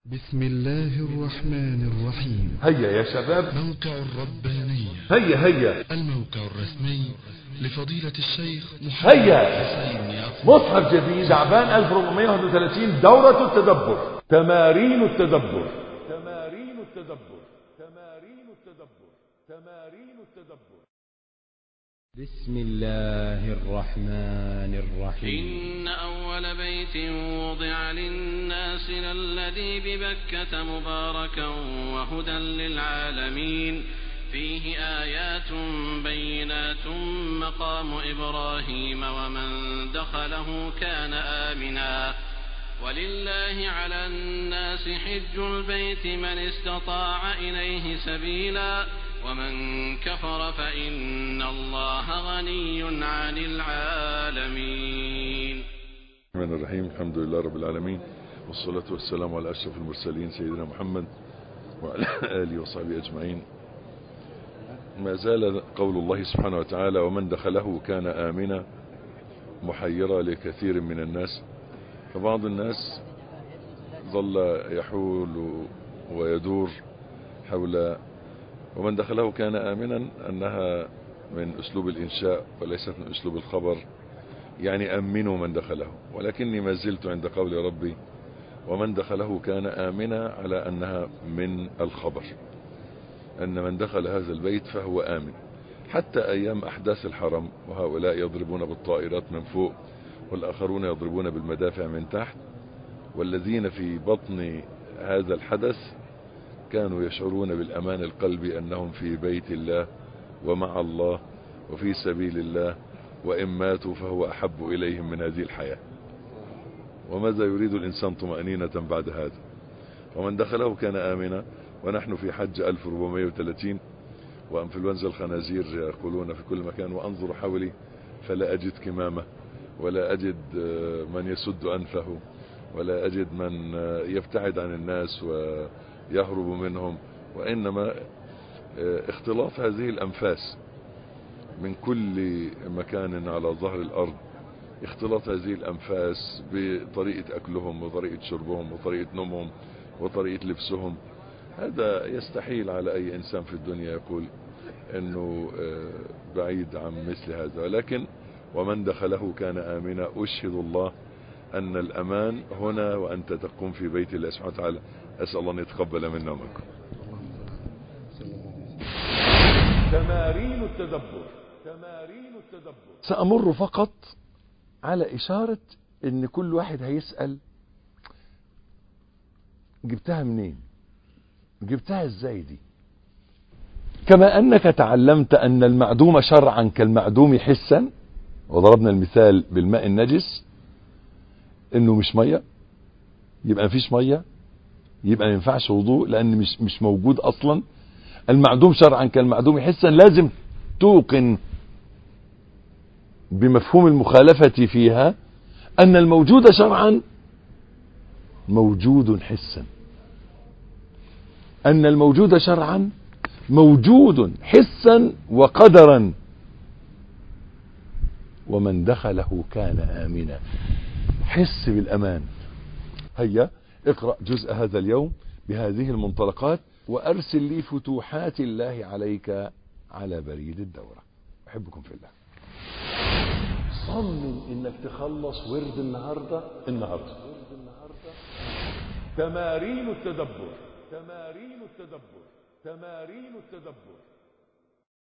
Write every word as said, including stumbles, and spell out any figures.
بسم الله الرحمن الرحيم. هيا يا شباب. موقع الربانية. هيا هيا. الموقع الرسمي لفضيلة الشيخ محمد هيا. مصحف جديد عبان ألف وأربعمائة وواحد وثلاثين. دورة التدبر، تمارين التدبر تمارين التدبر تمارين التدبر تمارين التدبر. بسم الله الرحمن الرحيم. إن أول بيت وضع للناس للذي ببكة مباركا وهدى للعالمين فيه آيات بينات مقام إبراهيم ومن دخله كان آمنا ولله على الناس حج البيت من استطاع إليه سبيلا ومن كفر فإن الله غني عن العالمين. الرحمن الرحيم. الحمد لله رب العالمين، والصلاة والسلام على أشرف المرسلين سيدنا محمد وعلى آله وصحبه أجمعين. ما زال قول الله سبحانه وتعالى ومن دخله كان آمنا محيرا لكثير من الناس. فبعض الناس ظل يحول ويدور حول ومن دخله كان آمنا أنها من أسلوب الإنشاء وليست من أسلوب الخبر، يعني أمنوا من دخله، ولكني ما زلت عند قول ربي ومن دخله كان آمنا على أنها من الخبر، أن من دخل هذا البيت فهو آمن. حتى أيام أحداث الحرم وهؤلاء يضربون بالطائرات من فوق والآخرون يضربون بالمدافع من تحت، والذين في بطن هذا الحدث كانوا يشعرون بالأمان القلبي أنهم في بيت الله ومع الله وفي سبيل الله، وإن ماتوا فهو أحب إليهم من هذه الحياة. وماذا يريد الإنسان طمأنينة بعد هذا؟ ومن دخله كان آمنا. ونحن في حج ألف وأربعمائة وثلاثين وأنفلونزا الخنازير يقولون في كل مكان، وأنظر حولي فلا أجد كمامة ولا أجد من يسد أنفه ولا أجد من يبتعد عن الناس ويهرب منهم، وإنما اختلاط هذه الأنفاس من كل مكان على ظهر الأرض، اختلاط هذه الأنفاس بطريقة أكلهم وطريقة شربهم وطريقة نومهم وطريقة لبسهم. هذا يستحيل على أي إنسان في الدنيا يقول أنه بعيد عن مثل هذا، ولكن ومن دخله كان آمنا. أشهد الله أن الأمان هنا وأنت تقوم في بيت الله سبحانه وتعالى. أسأل الله أن يتقبل منا ومنكم. تمارين التدبر تمارين التدبر. سأمر فقط على إشارة إن كل واحد هيسأل جبتها منين، جبتها ازاي دي؟ كما أنك تعلمت أن المعدوم شرعا كالمعدوم حسا، وضربنا المثال بالماء النجس انه مش مية، يبقى مفيش مية، يبقى ما ينفعش وضوء لان مش مش موجود اصلا. المعدوم شرعا كالمعدوم حسا، لازم توقن بمفهوم المخالفة فيها ان الموجود شرعا موجود حسا، ان الموجود شرعا موجود حسا وقدرا. ومن دخله كان آمنا. حس بالأمان. هيا اقرأ جزء هذا اليوم بهذه المنطلقات، وأرسل لي فتوحات الله عليك على بريد الدورة. أحبكم في الله. صمم إنك تخلص ورد النهاردة النهاردة تمارين التدبر تمارين التدبر تمارين التدبر